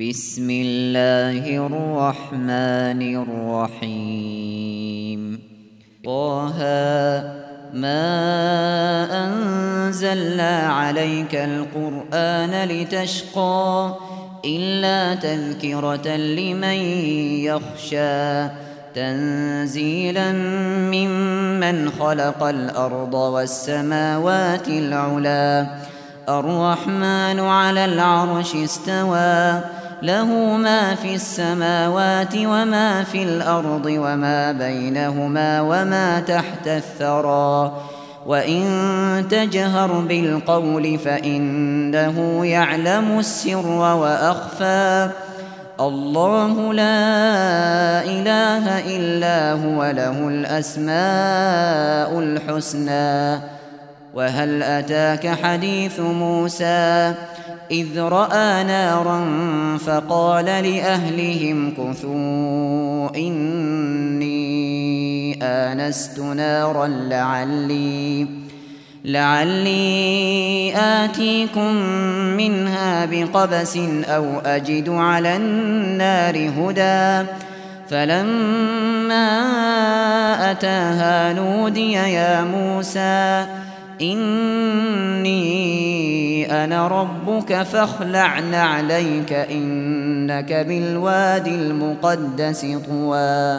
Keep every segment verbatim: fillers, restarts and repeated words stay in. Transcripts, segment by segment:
بسم الله الرحمن الرحيم طه ما أنزلنا عليك القرآن لتشقى إلا تذكرة لمن يخشى تنزيلا ممن خلق الأرض والسماوات العلى الرحمن على العرش استوى له ما في السماوات وما في الأرض وما بينهما وما تحت الثرى وإن تجهر بالقول فإنه يعلم السر وأخفى الله لا إله إلا هو له الأسماء الحسنى وهل أتاك حديث موسى إذ رأى نارا فقال لأهلهم كثوا إني آنست نارا لعلي لعلي آتيكم منها بقبس أو أجد على النار هدى فلما أتاها نودي يا موسى إني أنا ربك فاخلع نعليك إنك بالوادي المقدس طوى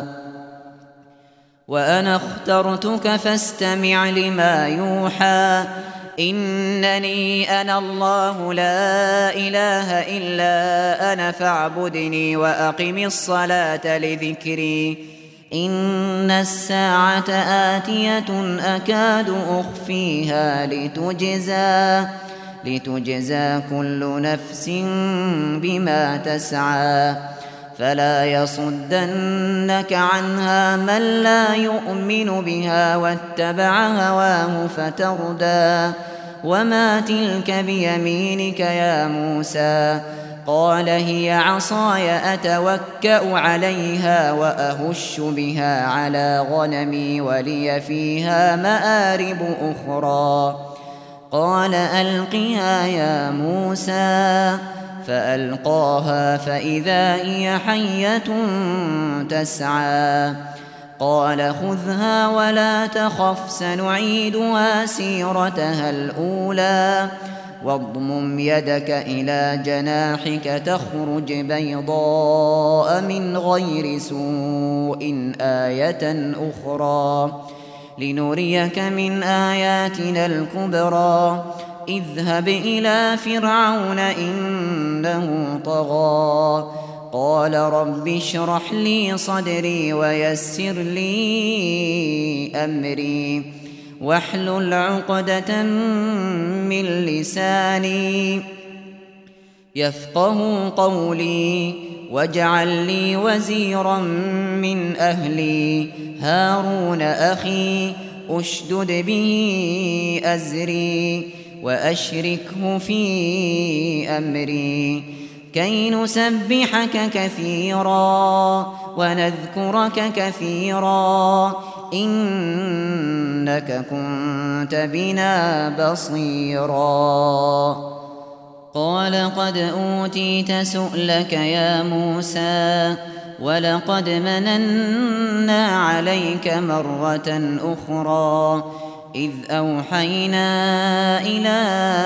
وأنا اخترتك فاستمع لما يوحى إنني أنا الله لا إله إلا أنا فاعبدني وأقم الصلاة لذكري إن الساعة آتية أكاد أخفيها لتجزى لتجزى كل نفس بما تسعى فلا يصدنك عنها من لا يؤمن بها واتبع هواه فتردى وما تلك بيمينك يا موسى قال هي عصاي أتوكأ عليها وأهش بها على غنمي ولي فيها مآرب أخرى قال ألقها يا موسى فألقاها فإذا هي حية تسعى قال خذها ولا تخف سنعيدها سيرتها الأولى واضمم يدك إلى جناحك تخرج بيضاء من غير سوء آية أخرى لنريك من آياتنا الكبرى اذهب إلى فرعون إنه طغى قال رب اشرح لي صدري ويسر لي أمري واحلل عقدة من لساني يفقه قولي واجعل لي وزيرا من أهلي هارون أخي أشدد به أزري وأشركه في أمري كي نسبحك كثيرا ونذكرك كثيرا إنك كنت بنا بصيرا قال قد أوتيت سؤلك يا موسى ولقد مننا عليك مرة أخرى إذ أوحينا إلى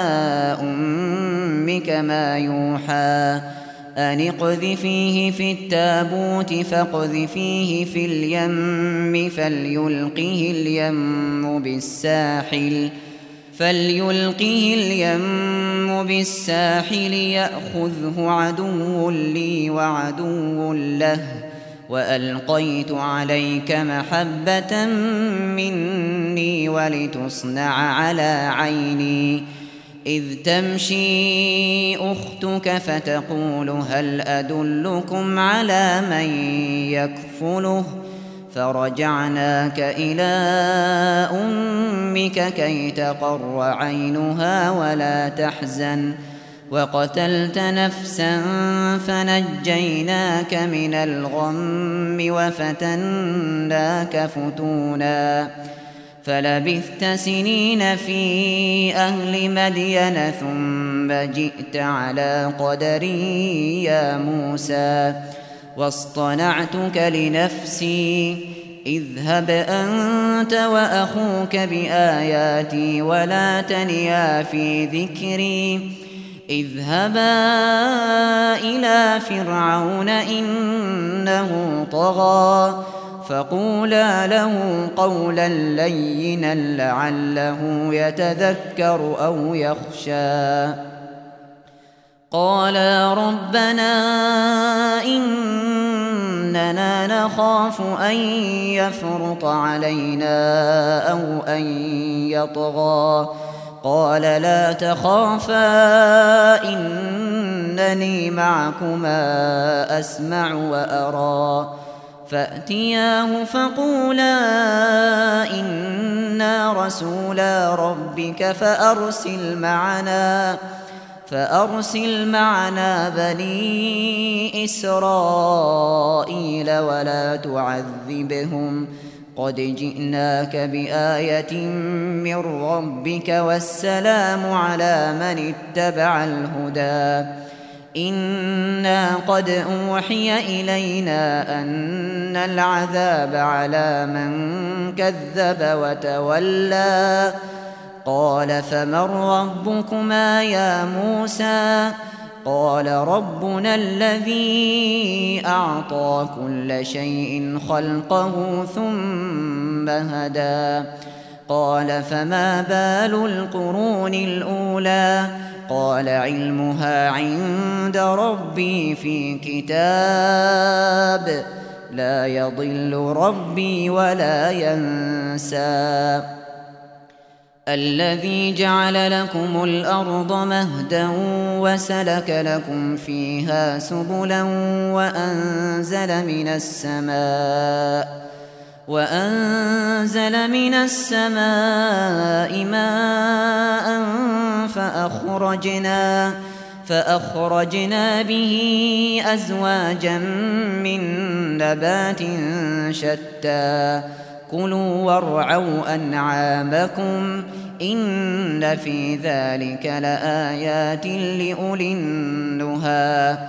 أمك ما يوحى أن اقذفيه في التابوت فاقذفيه في اليم فليلقه اليم بالساحل فليلقه اليم بالساحل يأخذه عدو لي وعدو له وألقيت عليك محبة مني ولتصنع على عيني إذ تمشي أختك فتقول هل أدلكم على من يكفله فرجعناك إلى أمك كي تقر عينها ولا تحزن وقتلت نفسا فنجيناك من الغم وفتناك فتونا فلبثت سنين في أهل مدين ثم ثم جئت على قدري يا موسى واصطنعتك لنفسي اذهب أنت وأخوك بآياتي ولا تنيا في ذكري اذهبا إلى فرعون إنه طغى فقولا له قولا لينا لعله يتذكر أو يخشى قالا ربنا إننا نخاف أن يفرط علينا أو أن يطغى قال لا تخافا إنني معكما أسمع وأرى فأتياه فقولا إنا رسولا ربك فأرسل معنا فأرسل معنا بني إسرائيل ولا تعذبهم قد جئناك بآية من ربك والسلام على من اتبع الهدى إنا قد أوحي إلينا أن العذاب على من كذب وتولى قال فمن ربكما يا موسى قال ربنا الذي أعطى كل شيء خلقه ثم هدى قال فما بال القرون الأولى قال علمها عند ربي في كتاب لا يضل ربي ولا ينسى الذي جعل لكم الأرض مهدا وسلك لكم فيها سبلا وأنزل من السماء وأنزل من السماء ماء فأخرجنا فأخرجنا به أزواجا من نبات شتى كلوا وارعوا أنعامكم إن في ذلك لآيات لأولي النهى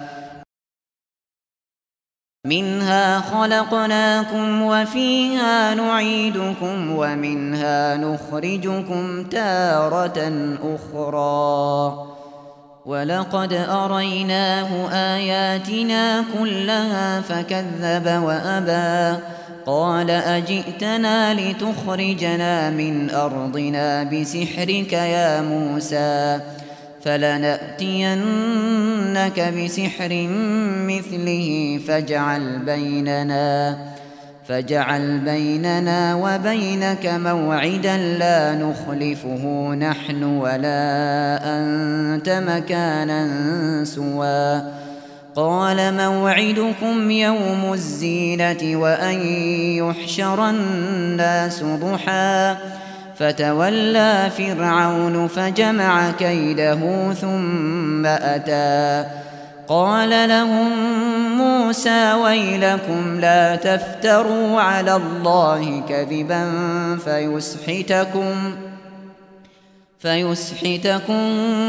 منها خلقناكم وفيها نعيدكم ومنها نخرجكم تارة أخرى ولقد أريناه آياتنا كلها فكذب وأبى قال أجئتنا لتخرجنا من أرضنا بسحرك يا موسى فلنأتينك بسحر مثله فاجعل بيننا فاجعل بيننا وبينك موعدا لا نخلفه نحن ولا أنت مكانا سوى قال موعدكم يوم الزينة وأن يحشر الناس ضحى فتولى فرعون فجمع كيده ثم أتى قال لهم موسى ويلكم لا تفتروا على الله كذبا فيسحتكم فيسحتكم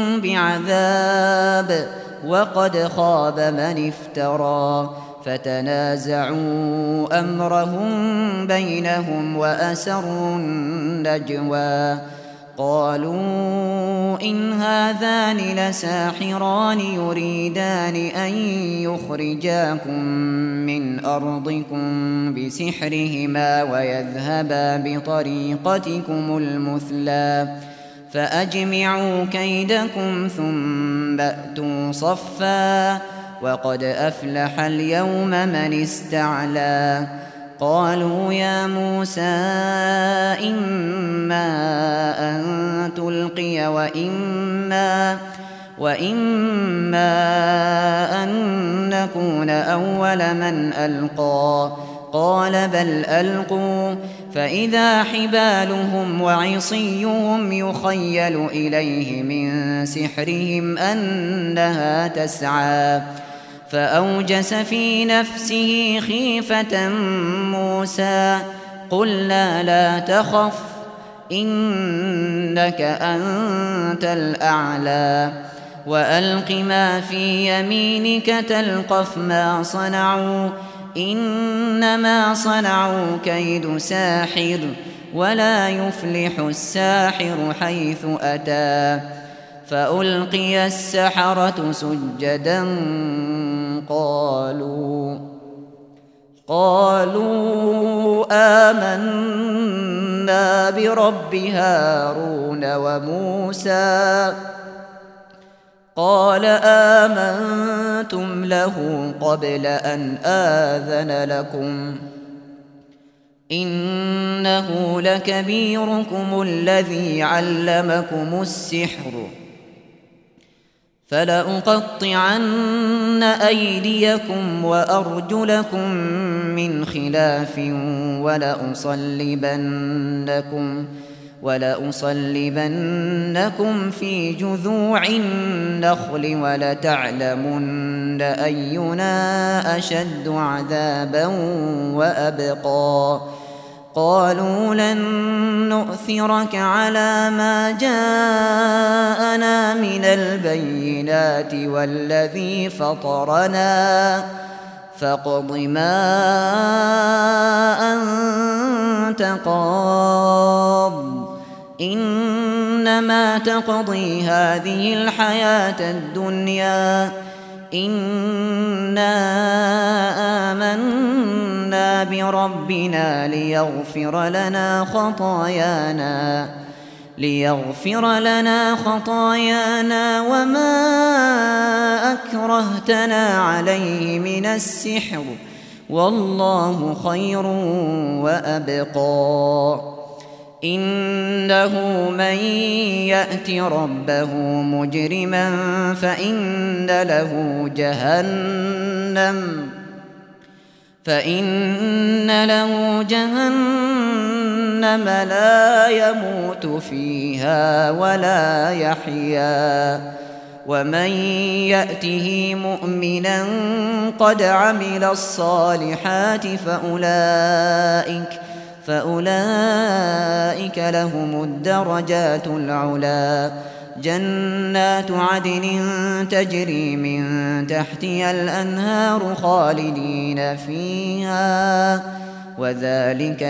بعذاب وقد خاب من افترى فتنازعوا أمرهم بينهم وأسروا النجوى قالوا إن هذان لساحران يريدان أن يخرجاكم من أرضكم بسحرهما ويذهبا بطريقتكم المثلى فأجمعوا كيدكم ثم أتوا صفا وقد أفلح اليوم من استعلى قالوا يا موسى إما أن تلقي وإما وإما أن نكون أول من ألقى قال بل ألقوا فإذا حبالهم وعصيهم يخيل إليه من سحرهم أنها تسعى فأوجس في نفسه خيفة موسى قلنا لا تخف إنك أنت الأعلى وألق ما في يمينك تلقف ما صنعوا إنما صنعوا كيد ساحر ولا يفلح الساحر حيث أتى فألقي السحرة سجدا قالوا قالوا آمنا برب هارون وموسى قال آمنتم له قبل أن آذن لكم إنه لكبيركم الذي علمكم السحر فلأقطعن أيديكم وأرجلكم من خلاف ولأصلبنكم ولأصلبنكم في جذوع النخل ولتعلمن أينا أشد عذابا وأبقى قالوا لن نؤثرك على ما جاءنا من البينات والذي فطرنا فاقض ما أنت قاض إنما تقضي هذه الحياة الدنيا إنا آمنا بربنا ليغفر لنا خطايانا ليغفر لنا خطايانا وما أكرهتنا عليه من السحر والله خير وأبقى إنه من يأت ربه مجرما فإن له جهنم فإن له جهنم لا يموت فيها ولا يحيا ومن يأته مؤمنا قد عمل الصالحات فأولئك فأولئك لهم الدرجات العلا جنات عدن تجري من تحتها الأنهار خالدين فيها وذلك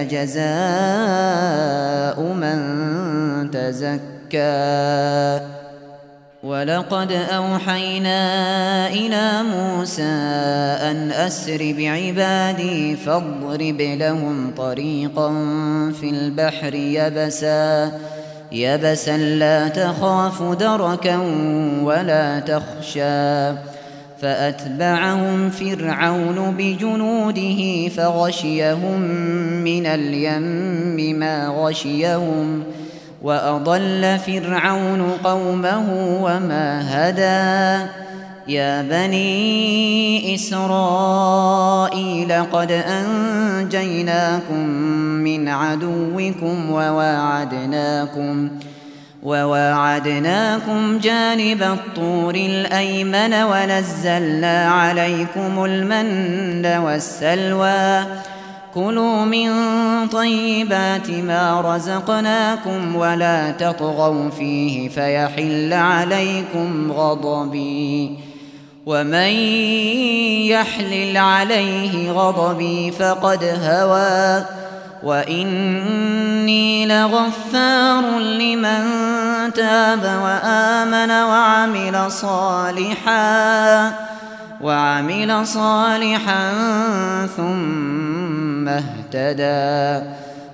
جزاء من تزكى ولقد أوحينا إلى موسى أن أسر بعبادي فاضرب لهم طريقا في البحر يبسا يبسا لا تخاف دركا ولا تخشى فأتبعهم فرعون بجنوده فغشيهم من اليم ما غشيهم وأضل فرعون قومه وما هدى يا بني إسرائيل قد أنجيناكم من عدوكم وواعدناكم وواعدناكم جانب الطور الأيمن ونزلنا عليكم المن والسلوى كلوا من طيبات ما رزقناكم ولا تطغوا فيه فيحل عليكم غضبي ومن يحلل عليه غضبي فقد هوى وإني لغفار لمن تاب وآمن وعمل صالحا وعمل صالحا ثم اهتدى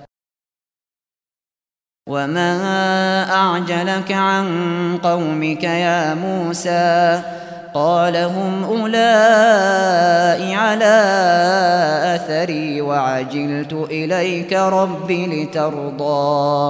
وما أعجلك عن قومك يا موسى قال هم أولئك على أثري وعجلت إليك رب لترضى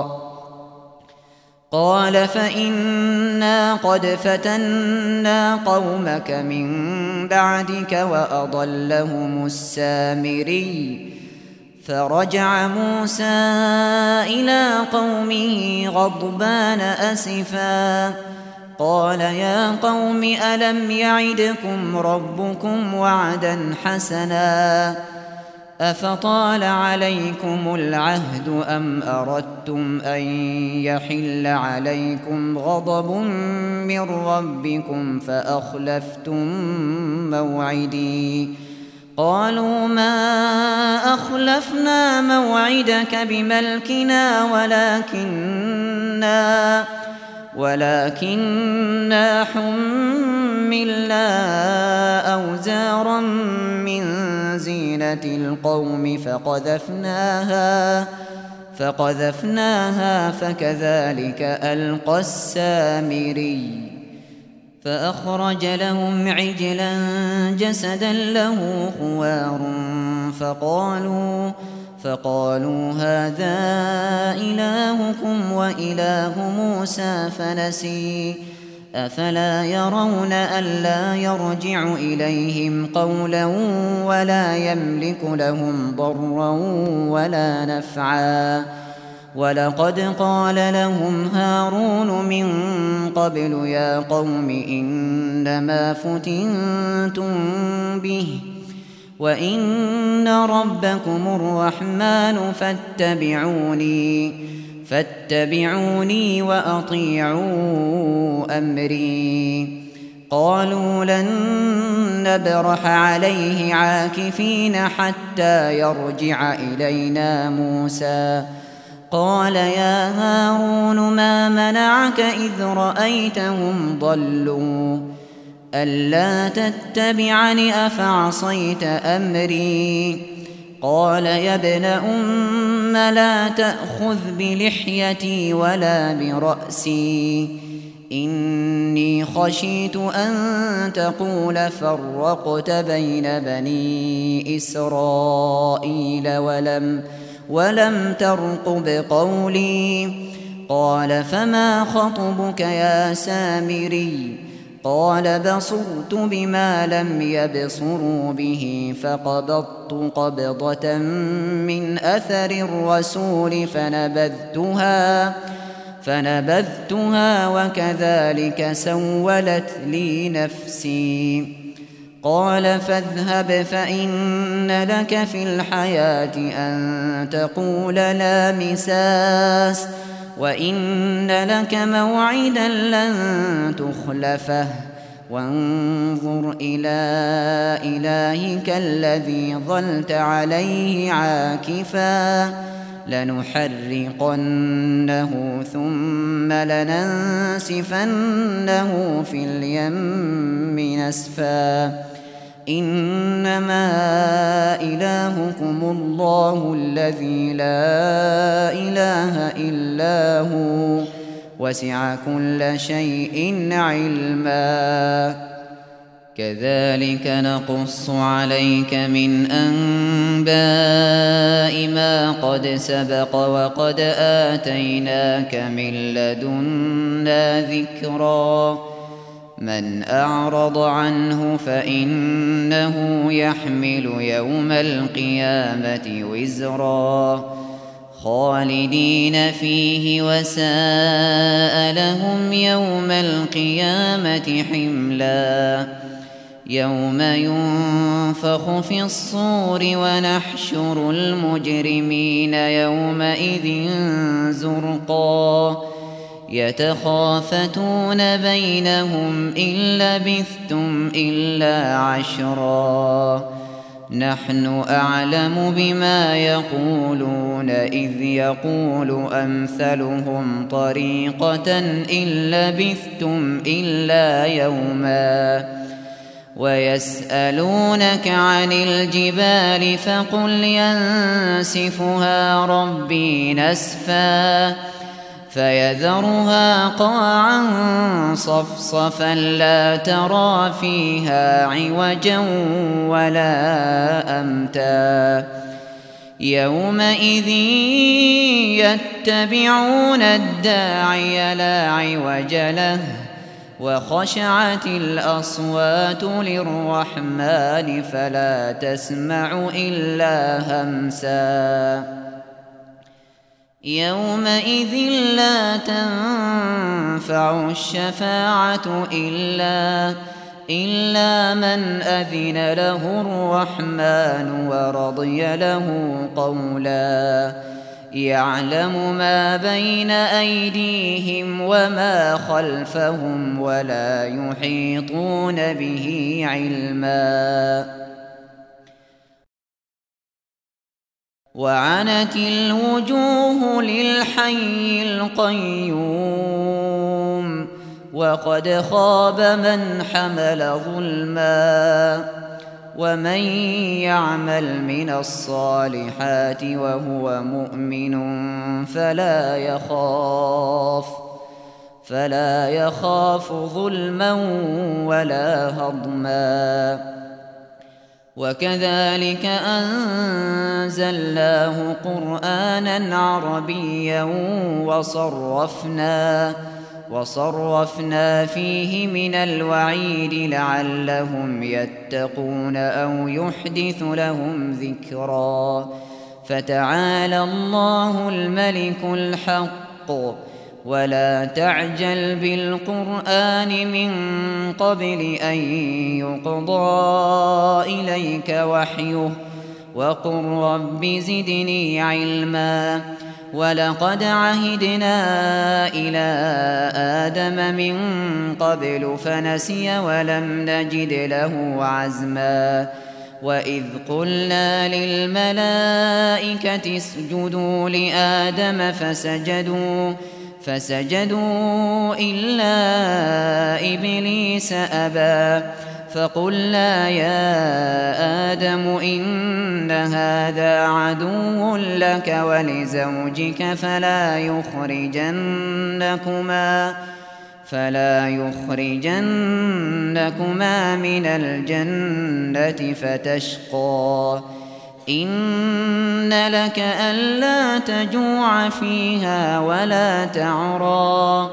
قال فإنا قد فتنا قومك من بعدك وأضلهم السامري فرجع موسى إلى قومه غضبان أسفا قال يا قوم ألم يعدكم ربكم وعدا حسنا أفطال عليكم العهد أم أردتم أن يحل عليكم غضب من ربكم فأخلفتم موعدي قالوا ما أخلفنا موعدك بملكنا ولكننا ولكننا حملنا أوزارا من زينة القوم فقذفناها فقذفناها فكذلك ألقى السامري فأخرج لهم عجلا جسدا له خوار فقالوا فقالوا هذا إلهكم وإله موسى فنسي أفلا يرون ألا يرجع إليهم قولا ولا يملك لهم ضرا ولا نفعا ولقد قال لهم هارون من قبل يا قوم إنما فتنتم به وإن ربكم الرحمن فاتبعوني فاتبعوني وأطيعوا أمري قالوا لن نبرح عليه عاكفين حتى يرجع إلينا موسى قال يا هارون ما منعك إذ رأيتهم ضلوا ألا تتبعني أفعصيت أمري قال يا ابن أم لا تأخذ بلحيتي ولا برأسي إني خشيت أن تقول فرقت بين بني إسرائيل ولم ولم ترقب قولي قال فما خطبك يا سامري قال بصرت بما لم يبصروا به فقبضت قبضة من أثر الرسول فنبذتها فنبذتها وكذلك سولت لي نفسي قال فاذهب فإن لك في الحياة أن تقول لا مساس وإن لك موعدا لن تخلفه وانظر إلى إلهك الذي ظلت عليه عاكفا لنحرقنه ثم لننسفنه في اليم نسفا إنما إلهكم الله الذي لا إله إلا هو وسع كل شيء علما كذلك نقص عليك من أنباء ما قد سبق وقد آتيناك من لدنا ذكرا من أعرض عنه فإنه يحمل يوم القيامة وزرا خالدين فيه وساء لهم يوم القيامة حملا يوم ينفخ في الصور ونحشر المجرمين يومئذ زرقا يتخافتون بينهم إن لبثتم إلا عشرا نحن أعلم بما يقولون إذ يقول أمثلهم طريقة إن لبثتم إلا يوما ويسألونك عن الجبال فقل ينسفها ربي نسفا فيذرها قاعا صفصفا لا ترى فيها عوجا ولا أمتا يومئذ يتبعون الداعي لا عوج له وخشعت الأصوات للرحمن فلا تسمع إلا همسا يومئذ لا تنفع الشفاعة إلا إلا من أذن له الرحمن ورضي له قولا يعلم ما بين أيديهم وما خلفهم ولا يحيطون به علما وعنت الوجوه للحي القيوم وقد خاب من حمل ظلما ومن يعمل من الصالحات وهو مؤمن فلا يخاف فلا يخاف ظلما ولا هضما وكذلك أنزلناه قرآنا عربيا وصرفنا وصرفنا فيه من الوعيد لعلهم يتقون أو يحدث لهم ذكرا فتعالى الله الملك الحق ولا تعجل بالقرآن من قبل أن يقضى إليك وحيه وقل رب زدني علما ولقد عهدنا إلى آدم من قبل فنسي ولم نجد له عزما وإذ قلنا للملائكة اسجدوا لآدم فسجدوا فسجدوا إلا إبليس أبى فقلنا يا آدم إن هذا عدو لك ولزوجك فلا يخرجنكما فلا يخرجنكما من الجنة فتشقى إن لك ألا تجوع فيها ولا تعرى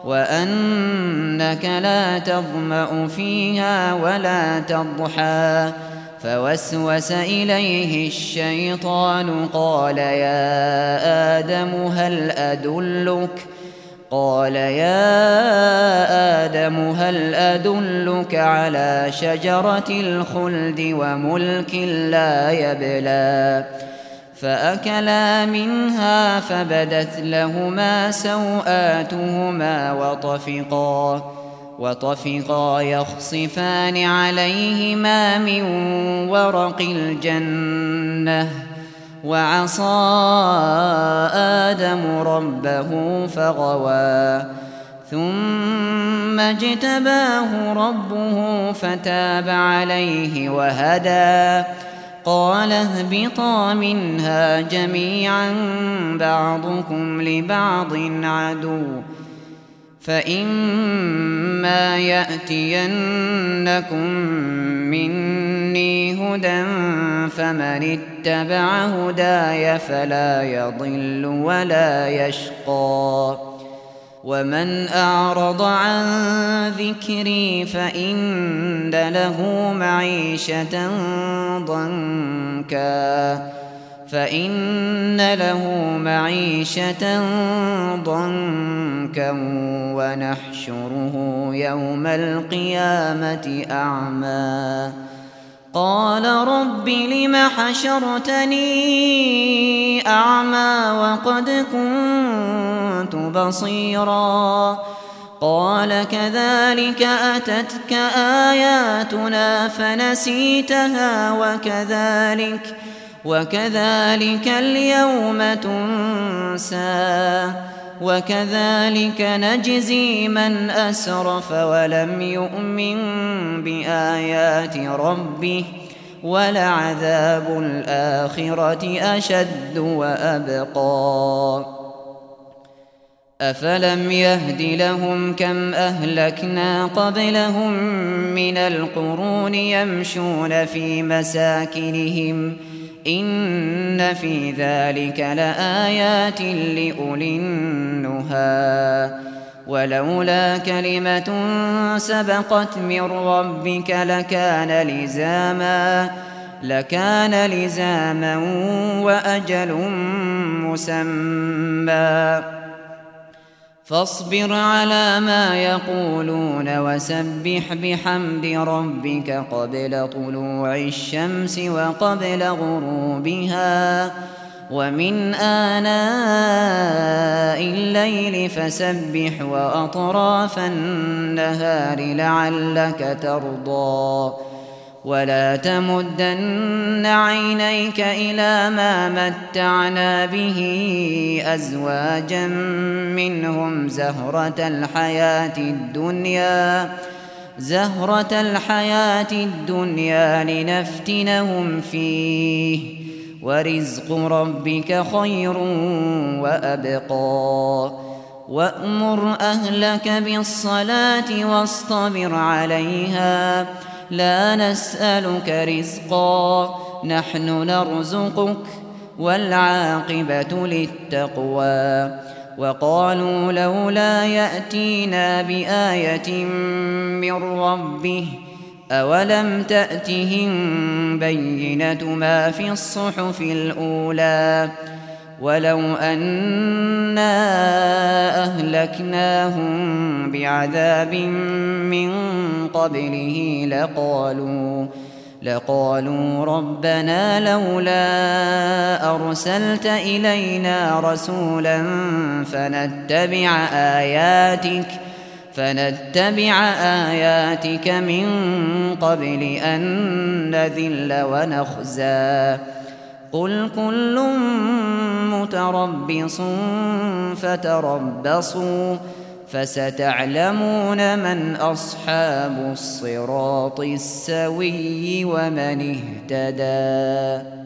وأنك لا تظمأ فيها ولا تضحى فوسوس إليه الشيطان قال يا آدم هل أدلك قال يا آدم هل أدلك على شجرة الخلد وملك لا يبلى فأكلا منها فبدت لهما سوآتهما وطفقا وطفقا يخصفان عليهما من ورق الجنة وعصى آدم ربه فغوى ثم اجتباه ربه فتاب عليه وهدى قال اهبطا منها جميعا بعضكم لبعض عدو فإما يأتينكم مني هدى فمن اتبع هداي فلا يضل ولا يشقى ومن أعرض عن ذكري فإن له معيشة ضنكا فإن له معيشة ضنكا ونحشره يوم القيامة أعمى قال رب لم حشرتني أعمى وقد كنت بصيرا قال كذلك أتتك آياتنا فنسيتها وكذلك وكذلك اليوم تنسى وكذلك نجزي من أسرف ولم يؤمن بآيات ربه ولعذاب الآخرة أشد وأبقى أفلم يهد لهم كم أهلكنا قبلهم من القرون يمشون في مساكنهم إن في ذلك لآيات لأولي النهى ولولا كلمة سبقت من ربك لكان لزاما لكان لزاما وأجل مسمى فاصبر على ما يقولون وسبح بحمد ربك قبل طلوع الشمس وقبل غروبها ومن آناء الليل فسبح وأطراف النهار لعلك ترضى ولا تمدن عينيك إلى ما متعنا به أزواجا منهم زهرة الحياة الدنيا زهرة الحياة الدنيا لنفتنهم فيه ورزق ربك خير وأبقى وأمر أهلك بالصلاة واصطبر عليها لا نسألك رزقا نحن نرزقك والعاقبة للتقوى وقالوا لولا يأتينا بآية من ربه أولم تأتهم بينة ما في الصحف الأولى ولو أنا أهلكناهم بعذاب من قبله لقالوا لقالوا ربنا لولا أرسلت إلينا رسولا فنتبع آياتك فنتبع آياتك من قبل أن نذل ونخزى قل كل متربص فتربصوا فستعلمون من أصحاب الصراط السوي ومن اهتدى.